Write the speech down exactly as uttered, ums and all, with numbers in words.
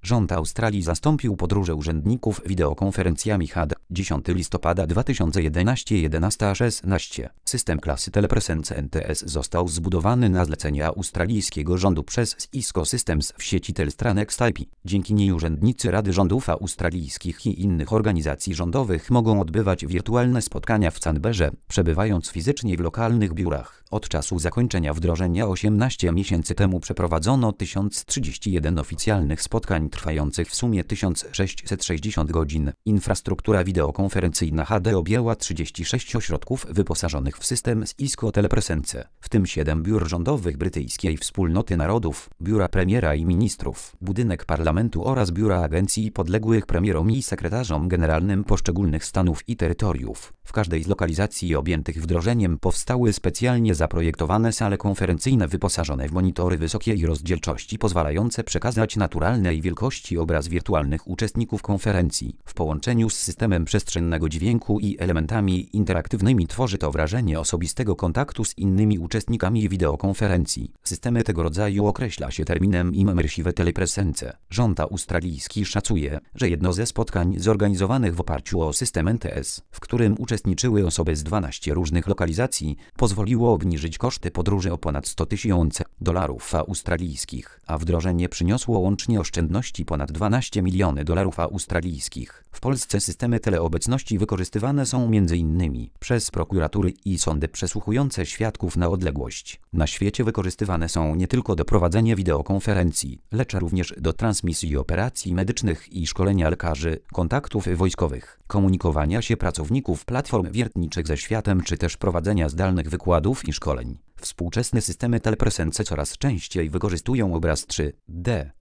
Rząd Australii zastąpił podróże urzędników wideokonferencjami H D. dziesiątego listopada dwa tysiące jedenastego jedenastego szesnaście. System klasy Telepresence N T S został zbudowany na zlecenie australijskiego rządu przez Cisco Systems w sieci Telstra Next I P. Dzięki niej urzędnicy Rady Rządów australijskich i innych organizacji rządowych mogą odbywać wirtualne spotkania w Canberrze, przebywając fizycznie w lokalnych biurach. Od czasu zakończenia wdrożenia osiemnaście miesięcy temu przeprowadzono tysiąc trzydzieści jeden oficjalnych spotkań trwających w sumie tysiąc sześćset sześćdziesiąt godzin. Infrastruktura wideokonferencyjna H D objęła trzydzieści sześć ośrodków wyposażonych w system Cisco Telepresence, w tym siedem biur rządowych brytyjskiej Wspólnoty Narodów, biura premiera i ministrów, budynek parlamentu oraz biura agencji podległych premierom i sekretarzom generalnym poszczególnych stanów i terytoriów. W każdej z lokalizacji objętych wdrożeniem powstały specjalnie zaprojektowane sale konferencyjne wyposażone w monitory wysokiej rozdzielczości pozwalające przekazać naturalnej wielkości obraz wirtualnych uczestników konferencji. W połączeniu z systemem przestrzennego dźwięku i elementami interaktywnymi tworzy to wrażenie osobistego kontaktu z innymi uczestnikami wideokonferencji. Systemy tego rodzaju określa się terminem Immersive Telepresence. Rząd australijski szacuje, że jedno ze spotkań zorganizowanych w oparciu o system N T S, w którym uczestniczyły osoby z dwunastu różnych lokalizacji, pozwoliło obniżyć koszty podróży o ponad sto tysięcy dolarów australijskich, a wdrożenie przyniosło łącznie oszczędności ponad dwanaście milionów dolarów australijskich. W Polsce systemy teleobecności wykorzystywane są m.in. przez prokuratury i sądy przesłuchujące świadków na odległość. Na świecie wykorzystywane są nie tylko do prowadzenia wideokonferencji, lecz również do transmisji operacji medycznych i szkolenia lekarzy, kontaktów wojskowych, komunikowania się pracowników platform wiertniczych ze światem czy też prowadzenia zdalnych wykładów i szkoleń. Współczesne systemy telepresence coraz częściej wykorzystują obraz trzy D.